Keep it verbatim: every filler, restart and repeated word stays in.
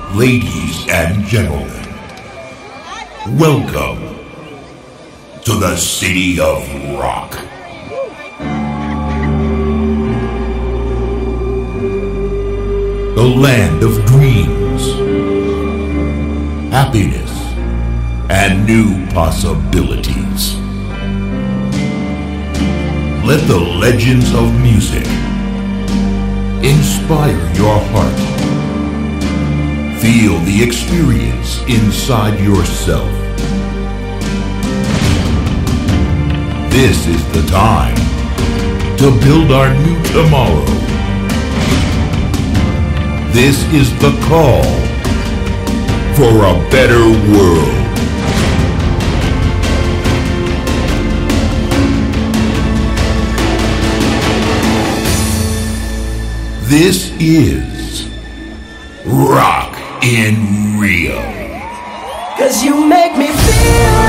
Ladies and gentlemen, welcome to the City of Rock. The land of dreams, happiness, and new possibilities. Let the legends of music inspire your heart. Feel the experience inside yourself. This is the time to build our new tomorrow. This is the call for a better world. This is Rock in Rio. 'Cause you make me feel